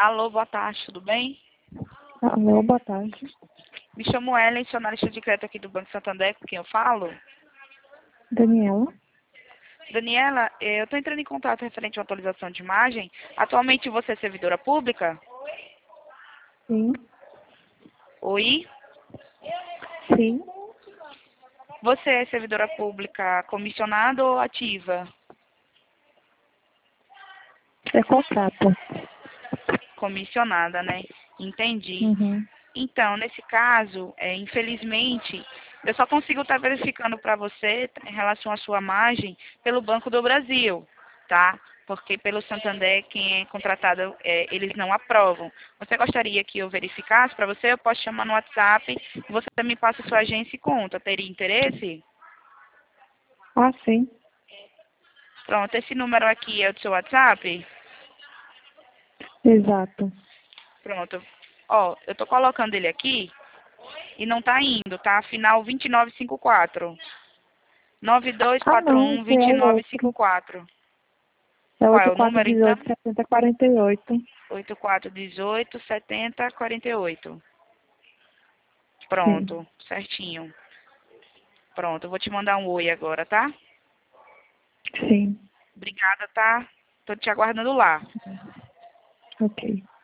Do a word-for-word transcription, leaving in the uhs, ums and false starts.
Alô, boa tarde, tudo bem? Alô, boa tarde. Me chamo Ellen, sou analista de crédito aqui do Banco Santander, com quem eu falo. Daniela? Daniela, eh, eu estou entrando em contato referente à atualização de imagem. Atualmente você é servidora pública? Sim. Oi? Sim. Você é servidora pública comissionada ou ativa? É contrato. Comissionada, né? Entendi. Uhum. Então, nesse caso, é, infelizmente, eu só consigo estar verificando para você tá, em relação à sua margem pelo Banco do Brasil, tá? Porque pelo Santander, quem é contratado, é, eles não aprovam. Você gostaria que eu verificasse para você? Eu posso chamar no WhatsApp e você me passa sua agência e conta. Teria interesse? Ah, sim. Pronto, esse número aqui é o do seu WhatsApp? Exato. Pronto. Ó, eu tô colocando ele aqui e não tá indo, tá? Final vinte e nove cinquenta e quatro. nove dois Ah, quatro não, um esse é dois o nove cinco outro. quatro. É Qual é oito o quatro número, um então? oito, setenta, quarenta e oito. oito quatro um oito, setenta, quarenta e oito. Sim. Pronto, certinho. Pronto, eu vou te mandar um oi agora, tá? Sim. Obrigada, tá? Tô te aguardando lá. Ok.